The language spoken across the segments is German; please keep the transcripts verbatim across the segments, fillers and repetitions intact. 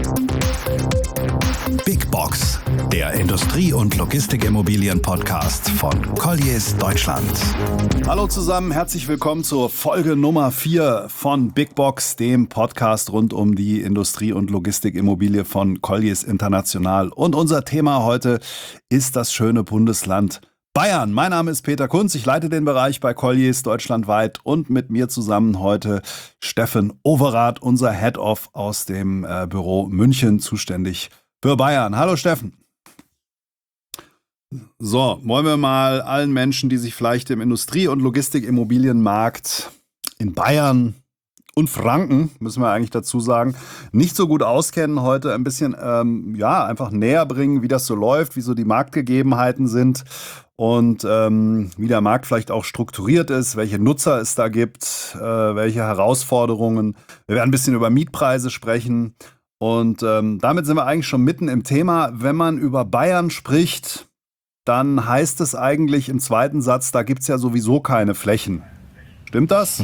Big Box, der Industrie- und Logistikimmobilien-Podcast von Colliers Deutschland. Hallo zusammen, herzlich willkommen zur Folge Nummer vier von Big Box, dem Podcast rund um die Industrie- und Logistikimmobilie von Colliers International. Und unser Thema heute ist das schöne Bundesland Bayern. Mein Name ist Peter Kunz, ich leite den Bereich bei Colliers deutschlandweit und mit mir zusammen heute Steffen Overath, unser Head-Off aus dem äh, Büro München, zuständig für Bayern. Hallo Steffen. So, wollen wir mal allen Menschen, die sich vielleicht im Industrie- und Logistikimmobilienmarkt in Bayern und Franken, müssen wir eigentlich dazu sagen, nicht so gut auskennen, heute ein bisschen, ähm, ja, einfach näher bringen, wie das so läuft, wie so die Marktgegebenheiten sind und ähm, wie der Markt vielleicht auch strukturiert ist, welche Nutzer es da gibt, äh, welche Herausforderungen. Wir werden ein bisschen über Mietpreise sprechen und ähm, damit sind wir eigentlich schon mitten im Thema. Wenn man über Bayern spricht, dann heißt es eigentlich im zweiten Satz, da gibt es ja sowieso keine Flächen. Stimmt das?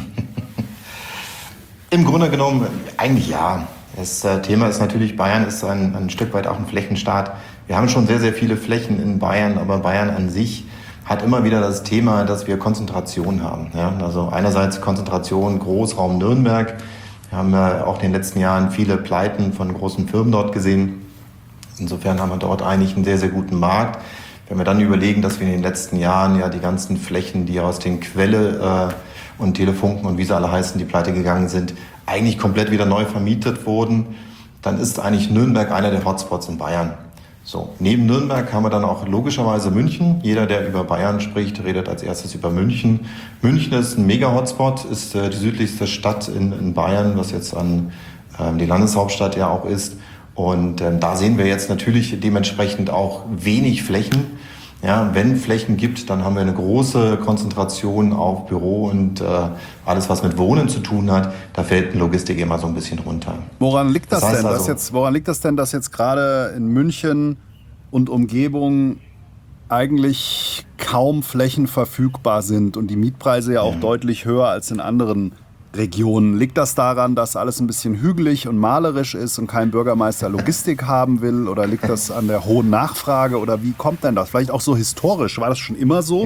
Im Grunde genommen eigentlich ja. Das äh, Thema ist natürlich, Bayern ist ein, ein Stück weit auch ein Flächenstaat. Wir haben schon sehr, sehr viele Flächen in Bayern, aber Bayern an sich hat immer wieder das Thema, dass wir Konzentration haben. Ja? Also einerseits Konzentration Großraum Nürnberg. Wir haben ja auch in den letzten Jahren viele Pleiten von großen Firmen dort gesehen. Insofern haben wir dort eigentlich einen sehr, sehr guten Markt. Wenn wir dann überlegen, dass wir in den letzten Jahren ja die ganzen Flächen, die aus den Quelle äh, und Telefunken und wie sie alle heißen, die pleite gegangen sind, eigentlich komplett wieder neu vermietet wurden, dann ist eigentlich Nürnberg einer der Hotspots in Bayern. So, neben Nürnberg haben wir dann auch logischerweise München. Jeder, der über Bayern spricht, redet als erstes über München. München ist ein Mega-Hotspot, ist äh, die südlichste Stadt in, in Bayern, was jetzt an äh, die Landeshauptstadt ja auch ist. Und ähm, da sehen wir jetzt natürlich dementsprechend auch wenig Flächen. Ja, wenn Flächen gibt, dann haben wir eine große Konzentration auf Büro und äh, alles, was mit Wohnen zu tun hat. Da fällt die Logistik immer so ein bisschen runter. Woran liegt das, das heißt denn, also, dass jetzt, woran liegt das denn, dass jetzt gerade in München und Umgebung eigentlich kaum Flächen verfügbar sind und die Mietpreise ja auch ja. deutlich höher als in anderen Regionen? Liegt das daran, dass alles ein bisschen hügelig und malerisch ist und kein Bürgermeister Logistik haben will? Oder liegt das an der hohen Nachfrage? Oder wie kommt denn das? Vielleicht auch so historisch. War das schon immer so?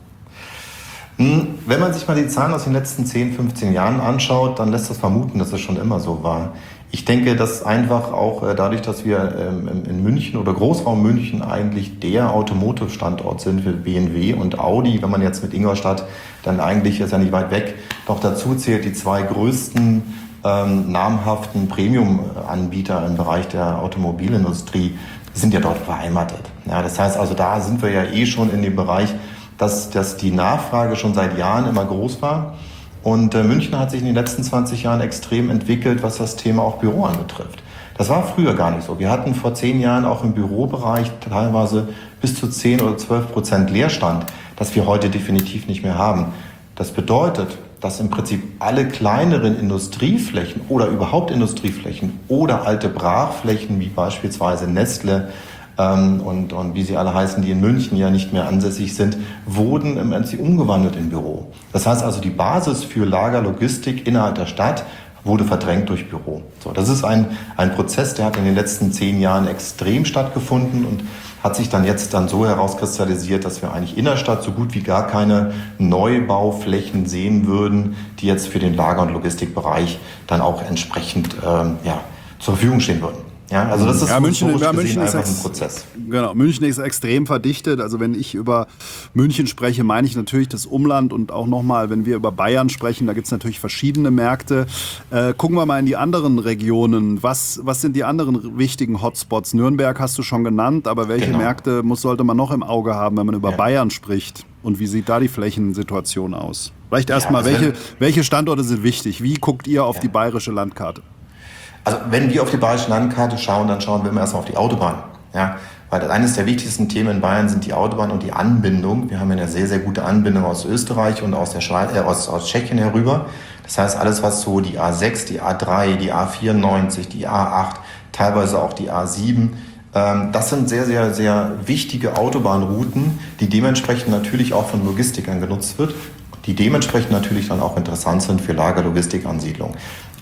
Ja. Wenn man sich mal die Zahlen aus den letzten zehn, fünfzehn Jahren anschaut, dann lässt das vermuten, dass es schon immer so war. Ich denke, dass einfach auch dadurch, dass wir in München oder Großraum München eigentlich der Automotive-Standort sind für B M W und Audi, wenn man jetzt mit Ingolstadt dann eigentlich, ist ja nicht weit weg, noch dazu zählt, die zwei größten ähm, namhaften Premium-Anbieter im Bereich der Automobilindustrie sind ja dort beheimatet. Ja, das heißt also, da sind wir ja eh schon in dem Bereich, dass, dass die Nachfrage schon seit Jahren immer groß war. Und äh, München hat sich in den letzten zwanzig Jahren extrem entwickelt, was das Thema auch Büro anbetrifft. Das war früher gar nicht so. Wir hatten vor zehn Jahren auch im Bürobereich teilweise bis zu zehn oder zwölf Prozent Leerstand, das wir heute definitiv nicht mehr haben. Das bedeutet, dass im Prinzip alle kleineren Industrieflächen oder überhaupt Industrieflächen oder alte Brachflächen wie beispielsweise Nestle ähm, und, und wie sie alle heißen, die in München ja nicht mehr ansässig sind, wurden im Prinzip umgewandelt in Büro. Das heißt also, die Basis für Lagerlogistik innerhalb der Stadt wurde verdrängt durch Büro. So, das ist ein, ein Prozess, der hat in den letzten zehn Jahren extrem stattgefunden und hat sich dann jetzt dann so herauskristallisiert, dass wir eigentlich innerstadt so gut wie gar keine Neubauflächen sehen würden, die jetzt für den Lager- und Logistikbereich dann auch entsprechend ähm, ja, zur Verfügung stehen würden. Ja, also das ist ja, München, ja, gesehen München ist einfach ex- ein Prozess. Genau, München ist extrem verdichtet. Also wenn ich über München spreche, meine ich natürlich das Umland und auch nochmal, wenn wir über Bayern sprechen, da gibt es natürlich verschiedene Märkte. Äh, gucken wir mal in die anderen Regionen. Was, was sind die anderen wichtigen Hotspots? Nürnberg hast du schon genannt, aber welche genau. Märkte muss, sollte man noch im Auge haben, wenn man über ja. Bayern spricht? Und wie sieht da die Flächensituation aus? Vielleicht erstmal, ja, welche, welche Standorte sind wichtig? Wie guckt ihr auf ja. die bayerische Landkarte? Also wenn wir auf die bayerische Landkarte schauen, dann schauen wir immer erstmal auf die Autobahn. Ja? Weil eines der wichtigsten Themen in Bayern sind die Autobahn und die Anbindung. Wir haben eine sehr, sehr gute Anbindung aus Österreich und aus, der Schweiz, äh, aus, aus Tschechien herüber. Das heißt, alles, was so die A sechs, die A drei, die A vierundneunzig, die A acht, teilweise auch die A sieben, ähm, das sind sehr, sehr, sehr wichtige Autobahnrouten, die dementsprechend natürlich auch von Logistikern genutzt wird, die dementsprechend natürlich dann auch interessant sind für Lagerlogistikansiedlung.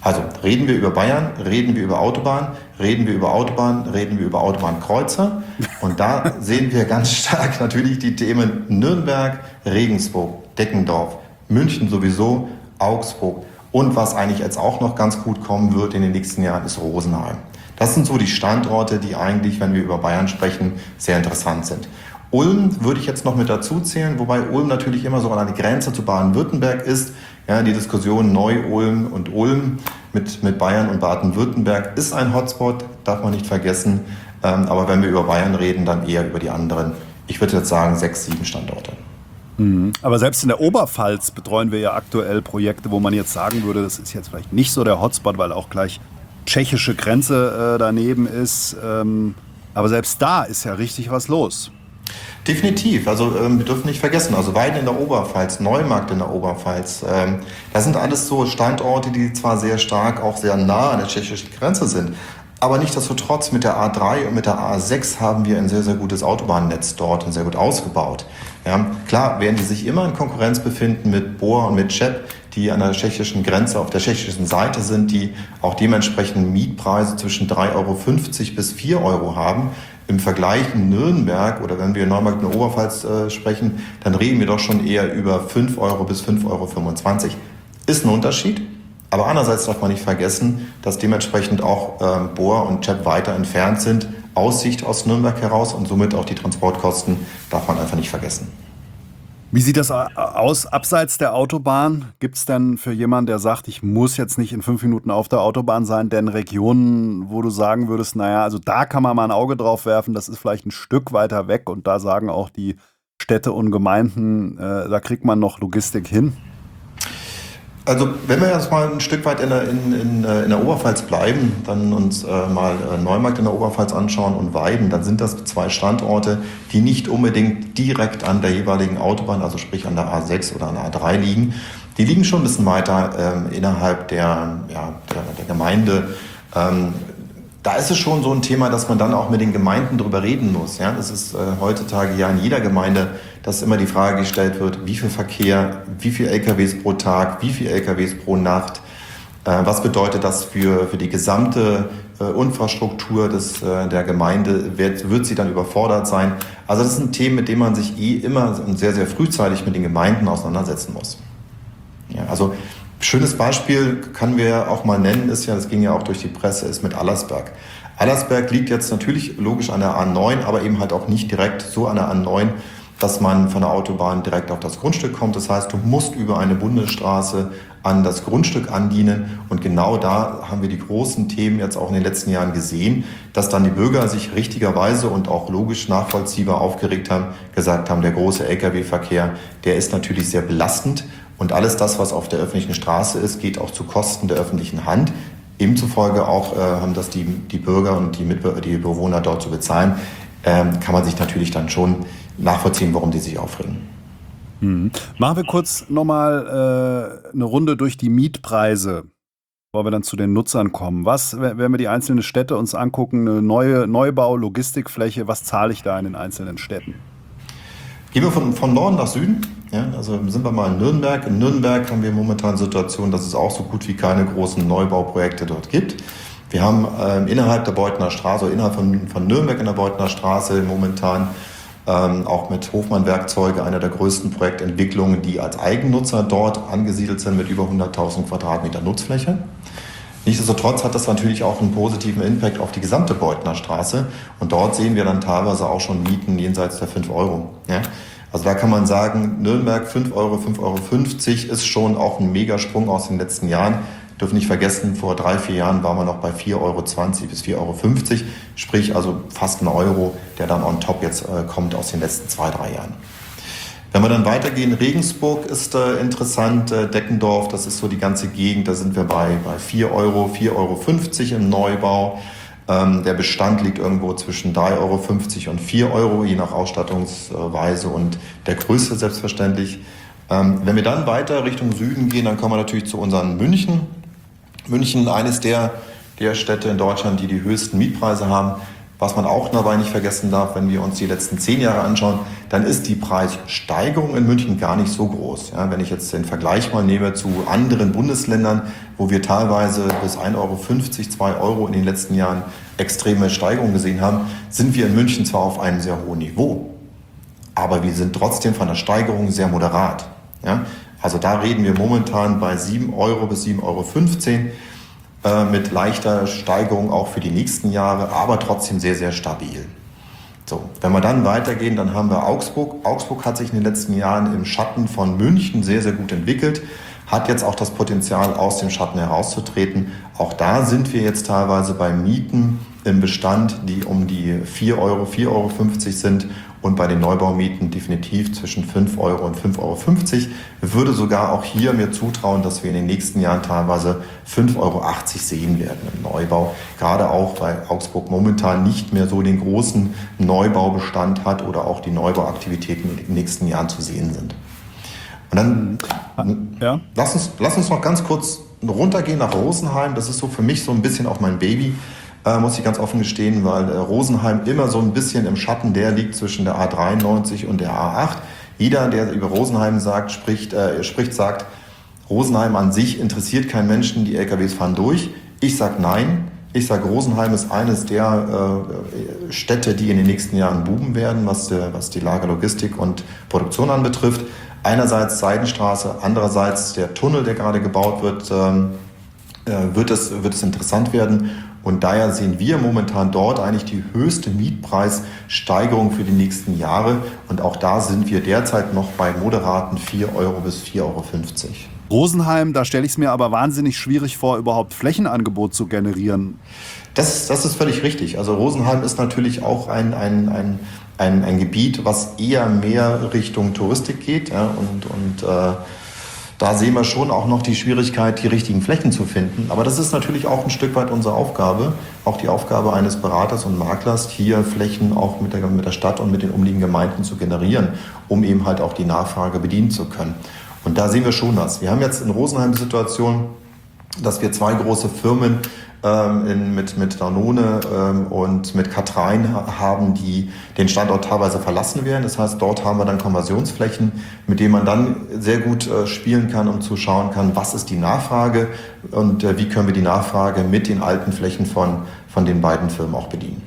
Also reden wir über Bayern, reden wir über Autobahn, reden wir über Autobahn, reden wir über Autobahnkreuzer. Und da sehen wir ganz stark natürlich die Themen Nürnberg, Regensburg, Deckendorf, München sowieso, Augsburg. Und was eigentlich jetzt auch noch ganz gut kommen wird in den nächsten Jahren, ist Rosenheim. Das sind so die Standorte, die eigentlich, wenn wir über Bayern sprechen, sehr interessant sind. Ulm würde ich jetzt noch mit dazu zählen, wobei Ulm natürlich immer so an der Grenze zu Baden-Württemberg ist. Ja, die Diskussion Neu-Ulm und Ulm mit, mit Bayern und Baden-Württemberg ist ein Hotspot, darf man nicht vergessen. Ähm, aber wenn wir über Bayern reden, dann eher über die anderen. Ich würde jetzt sagen sechs, sieben Standorte. Mhm. Aber selbst in der Oberpfalz betreuen wir ja aktuell Projekte, wo man jetzt sagen würde, das ist jetzt vielleicht nicht so der Hotspot, weil auch gleich tschechische Grenze äh, daneben ist. Ähm, aber selbst da ist ja richtig was los. Definitiv, also ähm, wir dürfen nicht vergessen, also Weiden in der Oberpfalz, Neumarkt in der Oberpfalz, ähm, das sind alles so Standorte, die zwar sehr stark, auch sehr nah an der tschechischen Grenze sind, aber nichtsdestotrotz mit der A drei und mit der A sechs haben wir ein sehr, sehr gutes Autobahnnetz dort und sehr gut ausgebaut. Ja, klar werden die sich immer in Konkurrenz befinden mit Bohr und mit Czep, die an der tschechischen Grenze auf der tschechischen Seite sind, die auch dementsprechend Mietpreise zwischen drei Euro fünfzig bis vier Euro haben. Im Vergleich in Nürnberg oder wenn wir in Neumarkt in der Oberpfalz äh, sprechen, dann reden wir doch schon eher über fünf Euro bis fünf Euro fünfundzwanzig. Ist ein Unterschied, aber andererseits darf man nicht vergessen, dass dementsprechend auch ähm, Bohr und Czep weiter entfernt sind, aus Sicht aus Nürnberg heraus und somit auch die Transportkosten darf man einfach nicht vergessen. Wie sieht das aus abseits der Autobahn? Gibt es denn für jemanden, der sagt, ich muss jetzt nicht in fünf Minuten auf der Autobahn sein, denn Regionen, wo du sagen würdest, naja, also da kann man mal ein Auge drauf werfen, das ist vielleicht ein Stück weiter weg und da sagen auch die Städte und Gemeinden, äh, da kriegt man noch Logistik hin? Also wenn wir jetzt mal ein Stück weit in der, in, in, in der Oberpfalz bleiben, dann uns äh, mal Neumarkt in der Oberpfalz anschauen und Weiden, dann sind das zwei Standorte, die nicht unbedingt direkt an der jeweiligen Autobahn, also sprich an der A sechs oder an der A drei liegen. Die liegen schon ein bisschen weiter ähm, innerhalb der, ja, der, der Gemeinde. Ähm, Da ist es schon so ein Thema, dass man dann auch mit den Gemeinden drüber reden muss. Ja, das ist äh, heutzutage ja in jeder Gemeinde, dass immer die Frage gestellt wird, wie viel Verkehr, wie viel L K Ws pro Tag, wie viel L K Ws pro Nacht. Äh, was bedeutet das für, für die gesamte äh, Infrastruktur des, äh, der Gemeinde? Wird, wird sie dann überfordert sein? Also das sind Themen, mit denen man sich eh immer und sehr, sehr frühzeitig mit den Gemeinden auseinandersetzen muss. Ja, also schönes Beispiel können wir auch mal nennen, ist ja, das ging ja auch durch die Presse, ist mit Allersberg. Allersberg liegt jetzt natürlich logisch an der A neun, aber eben halt auch nicht direkt so an der A neun, dass man von der Autobahn direkt auf das Grundstück kommt. Das heißt, du musst über eine Bundesstraße an das Grundstück andienen. Und genau da haben wir die großen Themen jetzt auch in den letzten Jahren gesehen, dass dann die Bürger sich richtigerweise und auch logisch nachvollziehbar aufgeregt haben, gesagt haben, der große L K W-Verkehr, der ist natürlich sehr belastend. Und alles das, was auf der öffentlichen Straße ist, geht auch zu Kosten der öffentlichen Hand. Demzufolge auch äh, haben das die, die Bürger und die, Mitbe- die Bewohner dort zu bezahlen. Ähm, kann man sich natürlich dann schon nachvollziehen, warum die sich aufregen. Mhm. Machen wir kurz nochmal äh, eine Runde durch die Mietpreise, bevor wir dann zu den Nutzern kommen. Was, wenn wir die einzelnen Städte uns angucken, eine neue Neubau, Logistikfläche, was zahle ich da in den einzelnen Städten? Gehen wir von, von Norden nach Süden. Ja, also sind wir mal in Nürnberg. In Nürnberg haben wir momentan eine Situation, dass es auch so gut wie keine großen Neubauprojekte dort gibt. Wir haben ähm, innerhalb der Beutener Straße, oder innerhalb von, von Nürnberg in der Beutener Straße momentan ähm, auch mit Hofmann Werkzeuge einer der größten Projektentwicklungen, die als Eigennutzer dort angesiedelt sind mit über hunderttausend Quadratmeter Nutzfläche. Nichtsdestotrotz hat das natürlich auch einen positiven Impact auf die gesamte Beutener Straße. Und dort sehen wir dann teilweise auch schon Mieten jenseits der fünf Euro. Ja? Also da kann man sagen, Nürnberg fünf Euro, fünf Euro fünfzig ist schon auch ein Megasprung aus den letzten Jahren. Wir dürfen nicht vergessen, vor drei, vier Jahren waren wir noch bei vier Euro zwanzig bis vier Euro fünfzig. Sprich also fast ein Euro, der dann on top jetzt äh, kommt aus den letzten zwei, drei Jahren. Wenn wir dann weitergehen, Regensburg ist äh, interessant, äh, Deckendorf, das ist so die ganze Gegend, da sind wir bei, bei vier Euro, vier Euro fünfzig im Neubau. Ähm, der Bestand liegt irgendwo zwischen drei Euro fünfzig und vier Euro, je nach Ausstattungsweise und der Größe selbstverständlich. Ähm, wenn wir dann weiter Richtung Süden gehen, dann kommen wir natürlich zu unseren München. München, eines der, der Städte in Deutschland, die die höchsten Mietpreise haben. Was man auch dabei nicht vergessen darf, wenn wir uns die letzten zehn Jahre anschauen, dann ist die Preissteigerung in München gar nicht so groß. Ja, wenn ich jetzt den Vergleich mal nehme zu anderen Bundesländern, wo wir teilweise bis ein Euro fünfzig, zwei Euro in den letzten Jahren extreme Steigerungen gesehen haben, sind wir in München zwar auf einem sehr hohen Niveau, aber wir sind trotzdem von der Steigerung sehr moderat. Ja, also da reden wir momentan bei sieben Euro bis sieben Euro fünfzehn. Mit leichter Steigerung auch für die nächsten Jahre, aber trotzdem sehr, sehr stabil. So, wenn wir dann weitergehen, dann haben wir Augsburg. Augsburg hat sich in den letzten Jahren im Schatten von München sehr, sehr gut entwickelt, hat jetzt auch das Potenzial, aus dem Schatten herauszutreten. Auch da sind wir jetzt teilweise bei Mieten im Bestand, die um die vier Euro, vier Euro fünfzig sind und bei den Neubaumieten definitiv zwischen fünf Euro und fünf Euro fünfzig. Ich würde sogar auch hier mir zutrauen, dass wir in den nächsten Jahren teilweise fünf Euro achtzig sehen werden im Neubau. Gerade auch, weil Augsburg momentan nicht mehr so den großen Neubaubestand hat oder auch die Neubauaktivitäten in den nächsten Jahren zu sehen sind. Und dann ja. lass uns, lass uns noch ganz kurz runtergehen nach Rosenheim. Das ist so für mich so ein bisschen auch mein Baby. Äh, muss ich ganz offen gestehen, weil äh, Rosenheim immer so ein bisschen im Schatten der liegt zwischen der A dreiundneunzig und der A acht. Jeder, der über Rosenheim sagt, spricht, äh, spricht, sagt, Rosenheim an sich interessiert keinen Menschen, die L K Ws fahren durch. Ich sage nein. Ich sage, Rosenheim ist eines der äh, Städte, die in den nächsten Jahren boomen werden, was, äh, was die Lagerlogistik und Produktion anbetrifft. Einerseits Seidenstraße, andererseits der Tunnel, der gerade gebaut wird, ähm, äh, wird, es, wird es interessant werden. Und daher sehen wir momentan dort eigentlich die höchste Mietpreissteigerung für die nächsten Jahre. Und auch da sind wir derzeit noch bei moderaten vier Euro bis vier Euro fünfzig. Rosenheim, da stelle ich es mir aber wahnsinnig schwierig vor, überhaupt Flächenangebot zu generieren. Das, das ist völlig richtig. Also Rosenheim ist natürlich auch ein, ein, ein, ein, ein Gebiet, was eher mehr Richtung Touristik geht. Ja, und und äh, da sehen wir schon auch noch die Schwierigkeit, die richtigen Flächen zu finden. Aber das ist natürlich auch ein Stück weit unsere Aufgabe, auch die Aufgabe eines Beraters und Maklers, hier Flächen auch mit der, mit der Stadt und mit den umliegenden Gemeinden zu generieren, um eben halt auch die Nachfrage bedienen zu können. Und da sehen wir schon was. Wir haben jetzt in Rosenheim die Situation, dass wir zwei große Firmen ähm, in, mit, mit Danone ähm, und mit Kathrein haben, die den Standort teilweise verlassen werden. Das heißt, dort haben wir dann Konversionsflächen, mit denen man dann sehr gut äh, spielen kann, um zu schauen kann, was ist die Nachfrage und äh, wie können wir die Nachfrage mit den alten Flächen von, von den beiden Firmen auch bedienen.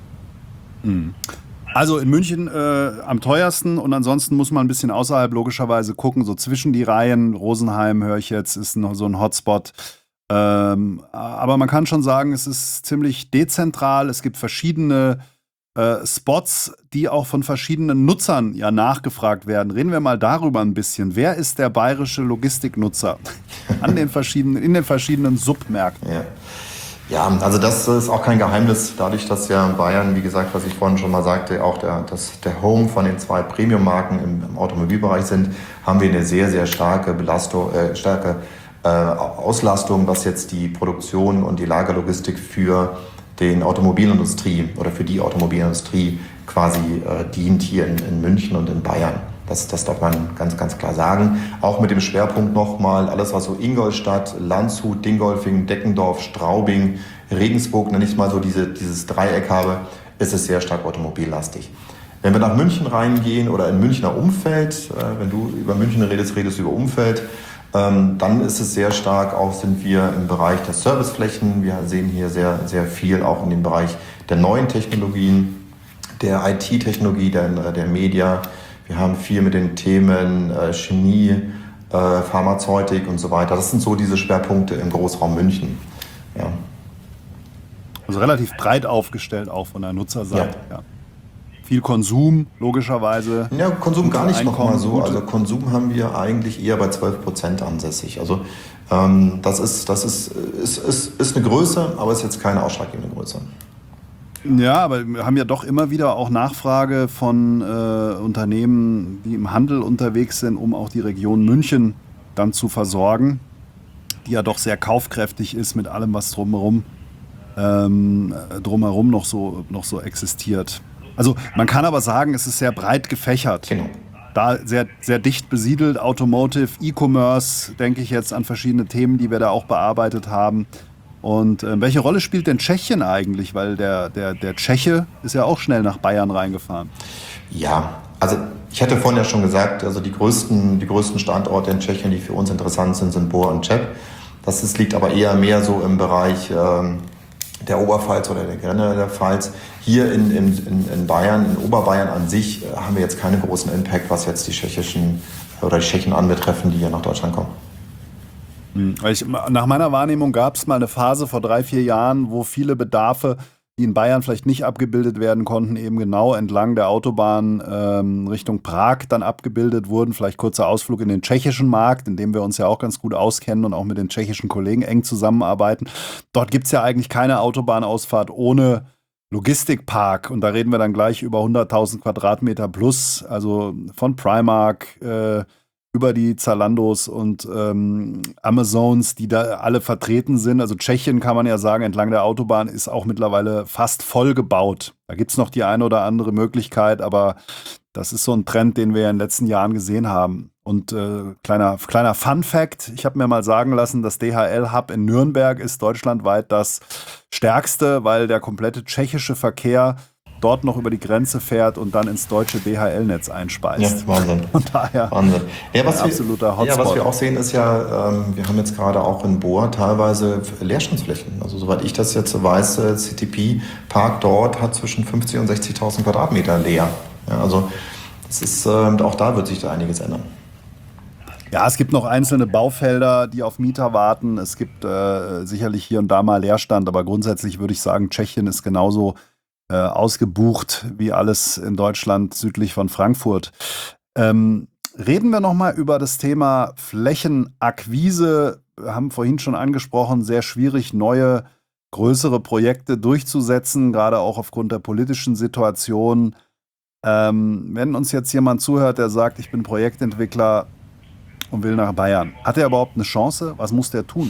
Mhm. Also in München äh, am teuersten und ansonsten muss man ein bisschen außerhalb logischerweise gucken, so zwischen die Reihen. Rosenheim, höre ich jetzt, ist noch so ein Hotspot. Ähm, aber man kann schon sagen, es ist ziemlich dezentral. Es gibt verschiedene äh, Spots, die auch von verschiedenen Nutzern ja nachgefragt werden. Reden wir mal darüber ein bisschen. Wer ist der bayerische Logistiknutzer an den verschiedenen, in den verschiedenen Submärkten? Ja. Ja, also das ist auch kein Geheimnis, dadurch, dass ja Bayern, wie gesagt, was ich vorhin schon mal sagte, auch der, das, der Home von den zwei Premium-Marken im, im Automobilbereich sind, haben wir eine sehr, sehr starke Belastung, äh, starke äh, Auslastung, was jetzt die Produktion und die Lagerlogistik für den Automobilindustrie oder für die Automobilindustrie quasi äh, dient hier in, in München und in Bayern. Das, das darf man ganz, ganz klar sagen. Auch mit dem Schwerpunkt nochmal, alles was so Ingolstadt, Landshut, Dingolfing, Deckendorf, Straubing, Regensburg, nenne ich es mal so, diese, dieses Dreieck habe, ist es sehr stark automobillastig. Wenn wir nach München reingehen oder in Münchner Umfeld, äh, wenn du über München redest, redest du über Umfeld, ähm, dann ist es sehr stark, auch sind wir im Bereich der Serviceflächen. Wir sehen hier sehr, sehr viel auch in dem Bereich der neuen Technologien, der I T-Technologie, der, der Media. Wir haben viel mit den Themen äh, Chemie, äh, Pharmazeutik und so weiter. Das sind so diese Schwerpunkte im Großraum München. Ja. Also relativ breit aufgestellt auch von der Nutzerseite. Ja. Ja. Viel Konsum, logischerweise. Ja, Konsum gar nicht nochmal so. Also Konsum haben wir eigentlich eher bei zwölf Prozent ansässig. Also ähm, das, ist, das ist, ist, ist, ist eine Größe, aber ist jetzt keine ausschlaggebende Größe. Ja, aber wir haben ja doch immer wieder auch Nachfrage von äh, Unternehmen, die im Handel unterwegs sind, um auch die Region München dann zu versorgen, die ja doch sehr kaufkräftig ist mit allem, was drumherum, ähm, drumherum noch so, noch so existiert. Also man kann aber sagen, es ist sehr breit gefächert. Genau. Da sehr, sehr dicht besiedelt, Automotive, E-Commerce, denke ich jetzt an verschiedene Themen, die wir da auch bearbeitet haben. Und äh, welche Rolle spielt denn Tschechien eigentlich? Weil der, der, der Tscheche ist ja auch schnell nach Bayern reingefahren. Ja, also ich hatte vorhin ja schon gesagt, also die größten, die größten Standorte in Tschechien, die für uns interessant sind, sind Bor und Cheb. Das ist, liegt aber eher mehr so im Bereich ähm, der Oberpfalz oder der Grenze der Pfalz. Hier in, in, in Bayern, in Oberbayern an sich, äh, haben wir jetzt keinen großen Impact, was jetzt die tschechischen oder die Tschechen anbetreffen, die hier nach Deutschland kommen. Ich, nach meiner Wahrnehmung gab es mal eine Phase vor drei, vier Jahren, wo viele Bedarfe, die in Bayern vielleicht nicht abgebildet werden konnten, eben genau entlang der Autobahn ähm, Richtung Prag dann abgebildet wurden. Vielleicht kurzer Ausflug in den tschechischen Markt, in dem wir uns ja auch ganz gut auskennen und auch mit den tschechischen Kollegen eng zusammenarbeiten. Dort gibt es ja eigentlich keine Autobahnausfahrt ohne Logistikpark. Und da reden wir dann gleich über hunderttausend Quadratmeter plus, also von Primark, äh, über die Zalandos und ähm, Amazons, die da alle vertreten sind. Also Tschechien, kann man ja sagen, entlang der Autobahn ist auch mittlerweile fast voll gebaut. Da gibt es noch die eine oder andere Möglichkeit, aber das ist so ein Trend, den wir ja in den letzten Jahren gesehen haben. Und äh, kleiner, kleiner Fun-Fact, ich habe mir mal sagen lassen, das D H L-Hub in Nürnberg ist deutschlandweit das stärkste, weil der komplette tschechische Verkehr dort noch über die Grenze fährt und dann ins deutsche D H L-Netz einspeist. Ja, Wahnsinn. Von daher Wahnsinn. Ja, was ein absoluter wir, ja, Hotspot. was wir auch sehen, ist ja, ähm, wir haben jetzt gerade auch in Bor teilweise Leerstandsflächen. Also soweit ich das jetzt weiß, äh, C T P-Park dort hat zwischen fünfzig und sechzigtausend Quadratmeter leer. Ja, also das ist, äh, auch da wird sich da einiges ändern. Ja, es gibt noch einzelne Baufelder, die auf Mieter warten. Es gibt äh, sicherlich hier und da mal Leerstand, aber grundsätzlich würde ich sagen, Tschechien ist genauso Äh, ausgebucht wie alles in Deutschland südlich von Frankfurt. Ähm, reden wir nochmal über das Thema Flächenakquise. Wir haben vorhin schon angesprochen, sehr schwierig, neue, größere Projekte durchzusetzen, gerade auch aufgrund der politischen Situation. Ähm, wenn uns jetzt jemand zuhört, der sagt, ich bin Projektentwickler und will nach Bayern, hat er überhaupt eine Chance? Was muss der tun?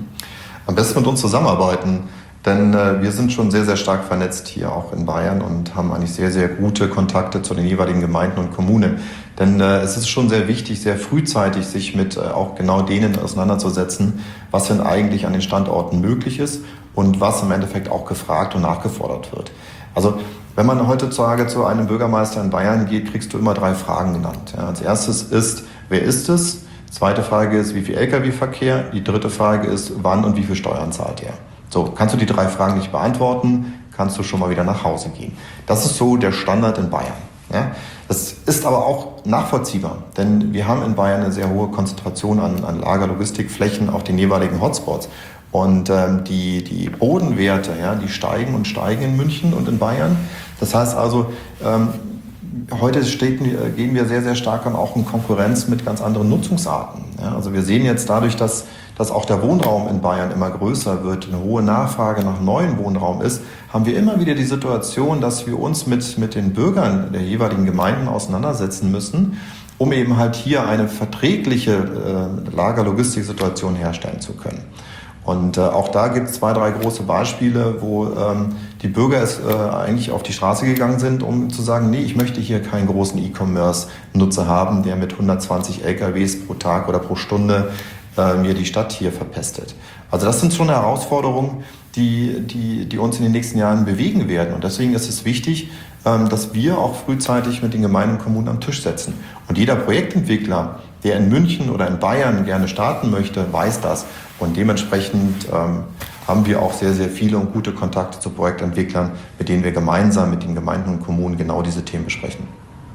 Am besten mit uns zusammenarbeiten. Denn äh, wir sind schon sehr, sehr stark vernetzt hier auch in Bayern und haben eigentlich sehr, sehr gute Kontakte zu den jeweiligen Gemeinden und Kommunen. Denn äh, es ist schon sehr wichtig, sehr frühzeitig sich mit äh, auch genau denen auseinanderzusetzen, was denn eigentlich an den Standorten möglich ist und was im Endeffekt auch gefragt und nachgefordert wird. Also wenn man heutzutage zu einem Bürgermeister in Bayern geht, kriegst du immer drei Fragen genannt. Ja, als erstes ist, wer ist es? Zweite Frage ist, wie viel L K W-Verkehr? Die dritte Frage ist, wann und wie viel Steuern zahlt er? So, kannst du die drei Fragen nicht beantworten, kannst du schon mal wieder nach Hause gehen. Das ist so der Standard in Bayern. Ja? Das ist aber auch nachvollziehbar, denn wir haben in Bayern eine sehr hohe Konzentration an, an Lagerlogistikflächen auf den jeweiligen Hotspots. Und ähm, die, die Bodenwerte, ja, die steigen und steigen in München und in Bayern. Das heißt also, ähm, heute steht, gehen wir sehr, sehr stark auch in Konkurrenz mit ganz anderen Nutzungsarten. Ja? Also wir sehen jetzt dadurch, dass dass auch der Wohnraum in Bayern immer größer wird, eine hohe Nachfrage nach neuem Wohnraum ist, haben wir immer wieder die Situation, dass wir uns mit, mit den Bürgern der jeweiligen Gemeinden auseinandersetzen müssen, um eben halt hier eine verträgliche äh, Lagerlogistiksituation herstellen zu können. Und äh, auch da gibt es zwei, drei große Beispiele, wo ähm, die Bürger es äh, eigentlich auf die Straße gegangen sind, um zu sagen, nee, ich möchte hier keinen großen E-Commerce-Nutzer haben, der mit hundertzwanzig L K Ws pro Tag oder pro Stunde mir die Stadt hier verpestet. Also das sind schon Herausforderungen, die, die, die uns in den nächsten Jahren bewegen werden. Und deswegen ist es wichtig, dass wir auch frühzeitig mit den Gemeinden und Kommunen am Tisch setzen. Und jeder Projektentwickler, der in München oder in Bayern gerne starten möchte, weiß das. Und dementsprechend ähm, haben wir auch sehr, sehr viele und gute Kontakte zu Projektentwicklern, mit denen wir gemeinsam mit den Gemeinden und Kommunen genau diese Themen besprechen.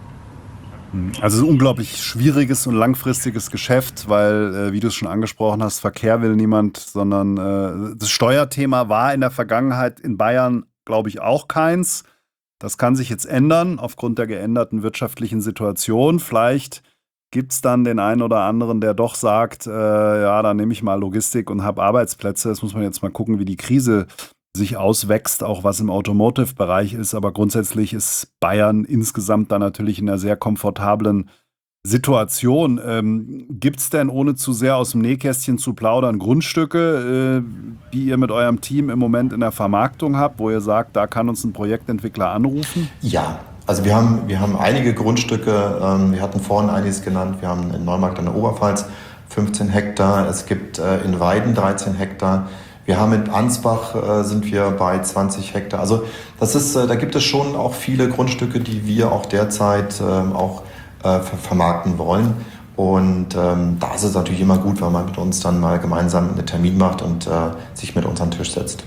Also ein unglaublich schwieriges und langfristiges Geschäft, weil, äh, wie du es schon angesprochen hast, Verkehr will niemand, sondern äh, das Steuerthema war in der Vergangenheit in Bayern, glaube ich, auch keins. Das kann sich jetzt ändern aufgrund der geänderten wirtschaftlichen Situation. Vielleicht gibt es dann den einen oder anderen, der doch sagt, äh, ja, dann nehme ich mal Logistik und habe Arbeitsplätze. Das muss man jetzt mal gucken, wie die Krise sich auswächst, auch was im Automotive-Bereich ist. Aber grundsätzlich ist Bayern insgesamt da natürlich in einer sehr komfortablen Situation. Ähm, Gibt es denn, ohne zu sehr aus dem Nähkästchen zu plaudern, Grundstücke, äh, die ihr mit eurem Team im Moment in der Vermarktung habt, wo ihr sagt, da kann uns ein Projektentwickler anrufen? Ja, also wir haben, wir haben einige Grundstücke. Ähm, wir hatten vorhin einiges genannt. Wir haben in Neumarkt an der Oberpfalz fünfzehn Hektar. Es gibt äh, in Weiden dreizehn Hektar. Wir haben in Ansbach äh, sind wir bei zwanzig Hektar. Also das ist, äh, da gibt es schon auch viele Grundstücke, die wir auch derzeit äh, auch äh, vermarkten wollen. Und ähm, da ist es natürlich immer gut, wenn man mit uns dann mal gemeinsam einen Termin macht und äh, sich mit uns an den Tisch setzt.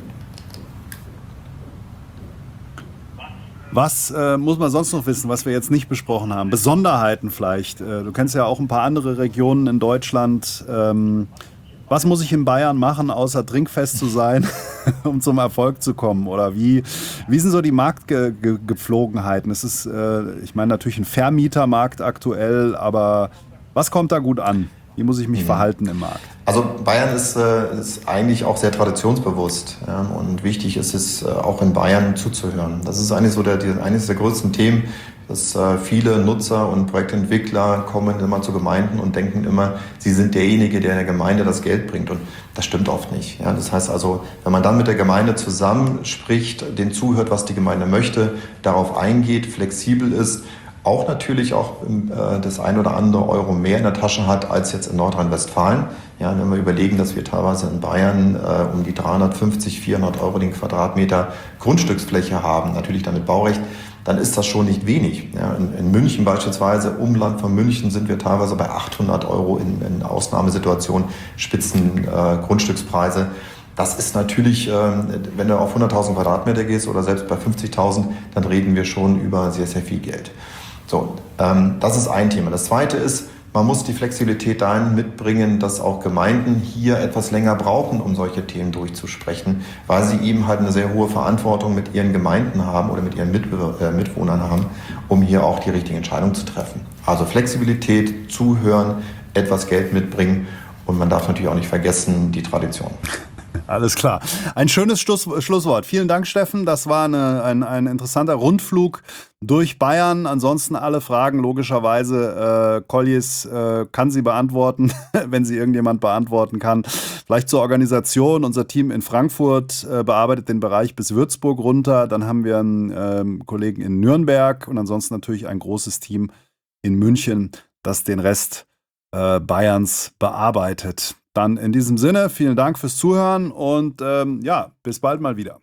Was äh, muss man sonst noch wissen, was wir jetzt nicht besprochen haben? Besonderheiten vielleicht. Äh, du kennst ja auch ein paar andere Regionen in Deutschland. Ähm, was muss ich in Bayern machen, außer trinkfest zu sein, um zum Erfolg zu kommen? Oder wie, wie sind so die Marktgepflogenheiten? Es ist, äh, ich meine, natürlich ein Vermietermarkt aktuell, aber was kommt da gut an? Wie muss ich mich mhm. verhalten im Markt? Also Bayern ist, äh, ist eigentlich auch sehr traditionsbewusst. Ja, und wichtig ist es, äh, auch in Bayern zuzuhören. Das ist eigentlich so der, die, eines der größten Themen, dass äh, viele Nutzer und Projektentwickler kommen immer zu Gemeinden und denken immer, sie sind derjenige, der der Gemeinde das Geld bringt. Und das stimmt oft nicht. Ja, das heißt also, wenn man dann mit der Gemeinde zusammenspricht, denen zuhört, was die Gemeinde möchte, darauf eingeht, flexibel ist, auch natürlich auch äh, das ein oder andere Euro mehr in der Tasche hat als jetzt in Nordrhein-Westfalen. Ja, wenn wir überlegen, dass wir teilweise in Bayern äh, um die dreihundertfünfzig, vierhundert Euro den Quadratmeter Grundstücksfläche haben, natürlich dann mit Baurecht, dann ist das schon nicht wenig. Ja, in, in München beispielsweise, Umland von München, sind wir teilweise bei achthundert Euro in, in Ausnahmesituationen, Spitzen äh, Grundstückspreise. Das ist natürlich, wenn du auf hunderttausend Quadratmeter gehst oder selbst bei fünfzigtausend, dann reden wir schon über sehr, sehr viel Geld. So, ähm, das ist ein Thema. Das zweite ist, man muss die Flexibilität dahin mitbringen, dass auch Gemeinden hier etwas länger brauchen, um solche Themen durchzusprechen, weil sie eben halt eine sehr hohe Verantwortung mit ihren Gemeinden haben oder mit ihren Mitbe- äh, Mitwohnern haben, um hier auch die richtige Entscheidung zu treffen. Also Flexibilität, zuhören, etwas Geld mitbringen und man darf natürlich auch nicht vergessen, die Tradition. Alles klar. Ein schönes Schluss, Schlusswort. Vielen Dank, Steffen. Das war eine, ein, ein interessanter Rundflug durch Bayern. Ansonsten alle Fragen logischerweise. Äh, Colliers äh, kann sie beantworten, wenn sie irgendjemand beantworten kann. Vielleicht zur Organisation. Unser Team in Frankfurt äh, bearbeitet den Bereich bis Würzburg runter. Dann haben wir einen äh, Kollegen in Nürnberg und ansonsten natürlich ein großes Team in München, das den Rest äh, Bayerns bearbeitet. Dann in diesem Sinne, vielen Dank fürs Zuhören und ähm, ja, bis bald mal wieder.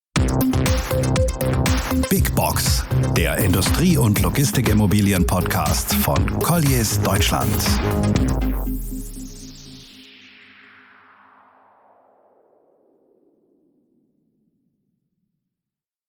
Big Box, der Industrie- und Logistikimmobilien-Podcast von Colliers Deutschland.